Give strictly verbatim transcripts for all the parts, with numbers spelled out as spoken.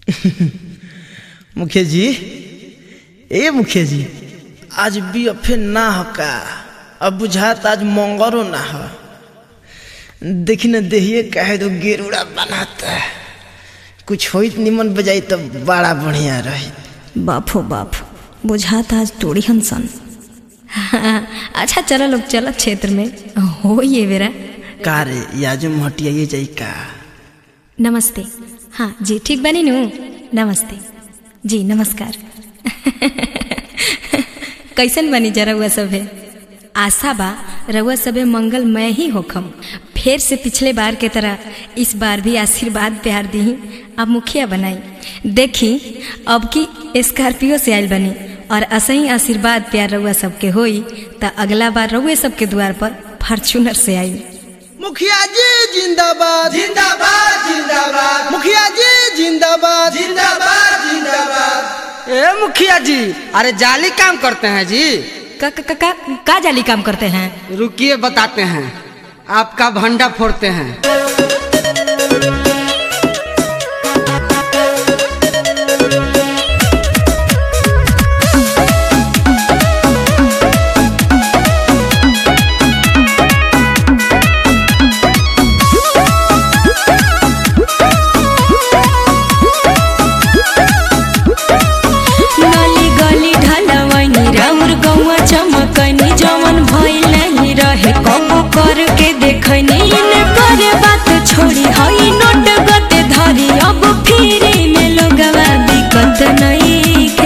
मुखिया जी, ए मुखिया जी, आज भी अफे ना हो का। अब बुझात आज मंगरो ना हो। देखी न देहिए कहे तो गेरुड़ा बनाता है। कुछ होइत निमन बजाई तो बड़ा बढ़िया रही। बाप हो बाप, बुझात आज तोड़ी हंसन। अच्छा चलो लोग चलो क्षेत्र में हो ये बेरा का रे याजो महटिया ये जाई का। नमस्ते। हाँ जी ठीक बनी नू। नमस्ते जी, नमस्कार। कैसन बनी जरा हुआ सब है। आशा बा रउआ सबे मंगलमय ही होखम। फिर से पिछले बार के तरह इस बार भी आशीर्वाद प्यार दी। अब मुखिया बनाई देखी, अब की स्कॉर्पियो से आयल बनी और असही आशीर्वाद प्यार रउआ सबके होई त अगला बार रउए सबके द्वार पर फॉर्च्यूनर से आई। मुखिया जी जिंदाबाद जिंदाबाद जिंदाबाद। मुखिया जी जिंदाबाद जिंदाबाद जिंदाबाद। ए मुखिया जी, अरे जाली काम करते हैं जी। का का का, का, का जाली काम करते हैं? रुकिए बताते हैं। आपका भंडा फोड़ते हैं। करके देखनी ने करे बात छोड़ी हई नोट गते धरी। अब फिर में लोगवा दिक्कत नहीं के।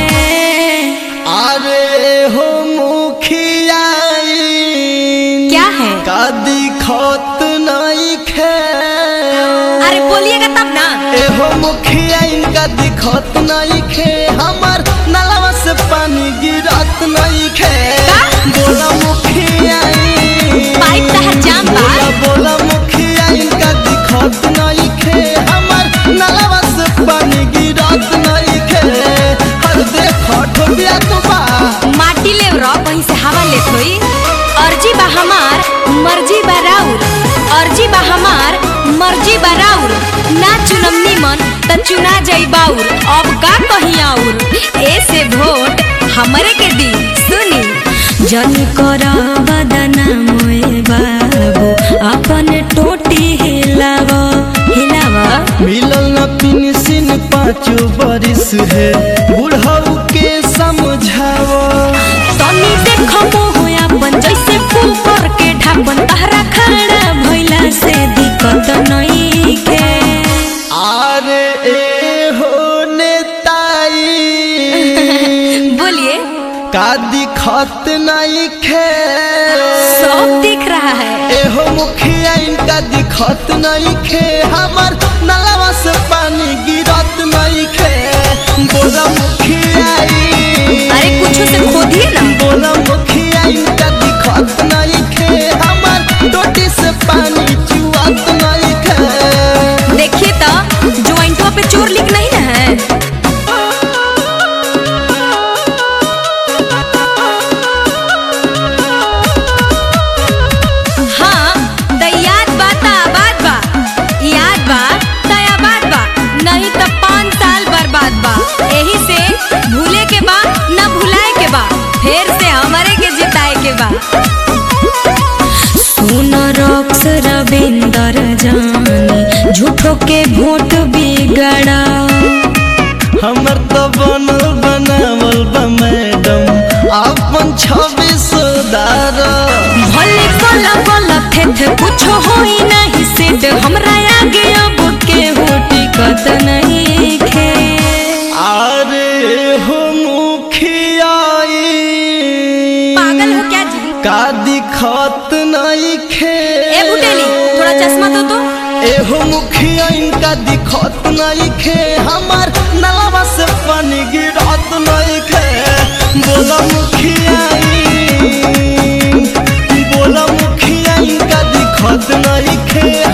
अरे हो मुखिया क्या है का दिखत नहीं खे। अरे बोलिएगा तब ना। ए हो मुखिया इनका दिखत नहीं खे। हमार नलवा से पानी गिरत नहीं खे। बोला मुखिया पाइप तहर जाम बा। बोला बोला मुखिया इनका दिखत नहीं खे। हमार नलवा से पानी गिरत नहीं खे। हर देखो ठोबिया तो बा माटी ले रो वहीं से हवा ले थोई। अर्जी बा हमार मर्जी बा राउर। अर्जी बा हमार मर्जी बा राउर। ना चुनम निमन त चुना जाई बाउर। अब का कहीं आउर ऐसे वोट हमरे के दी। सुनी जनी करा बदना मोए बाबू अपन टोटी हिलावा हिलावा। मिलल न पेंशन पाँचो बरिस है। बुढ़ऊ के समझाओ तनी देखो मोह अपन जैसे फूल पर के ढापन तहरा खड़ा भइला से दिक्कत नहीं के। अरे ए हो नेताई बोलिए का दिखत नहीं खे। सब दिख रहा है। ए हो मुखिया इनका दिखत नहीं खे। हमार नलवा से पानी गिरत नहीं खे। बोला मुखिया अरे कुछ से खोदिए ना। बोला मुखिया इनका दिखत नहीं खे। हमार टोटी से पानी चुआत नहीं खे। देखिए तो ज्वाइंटों पे चोर लिख नहीं ना है। भूले के बा ना भुलाए के बा, फिर से हमारे के जिताए के बा। सुन रॉक्स रविंदर जानी झूठो के वोट बिगड़ा। हमर तो बनल बनावल बा मैडम अपन छवि सुधार। भले बोला बोला थे थे कुछ होई नहीं सेट। हमरा आगे अब के होटी कत नहीं खे। अरे हो मुखिया पागल हो क्या जी? का दिखत नहीं खे। ए बुटेली थोड़ा चश्मा दो तो। ए हो मुखिया इनका दिखत नहीं खे। हमार नलवा से पानी गिरत नहीं खे। बोला मुखिया बोला मुखिया इनका दिखत नहीं खे।